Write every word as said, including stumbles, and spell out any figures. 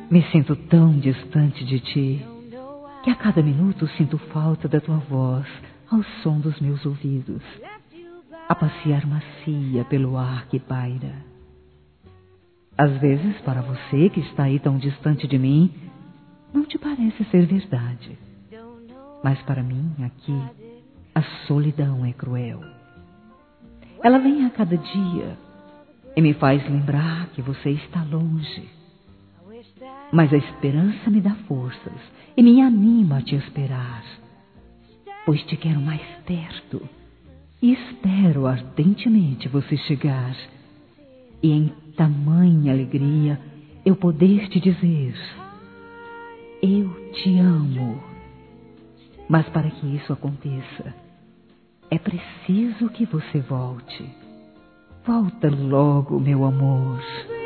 Me sinto tão distante de ti que a cada minuto sinto falta da tua voz ao som dos meus ouvidos, a passear macia pelo ar que paira. Às vezes, para você que está aí tão distante de mim, não te parece ser verdade. Mas para mim, aqui, a solidão é cruel. Ela vem a cada dia e me faz lembrar que você está longe. Mas a esperança me dá forças e me anima a te esperar, pois te quero mais perto e espero ardentemente você chegar e em tamanha alegria eu poder te dizer: eu te amo. Mas para que isso aconteça, é preciso que você volte. Volta logo, meu amor.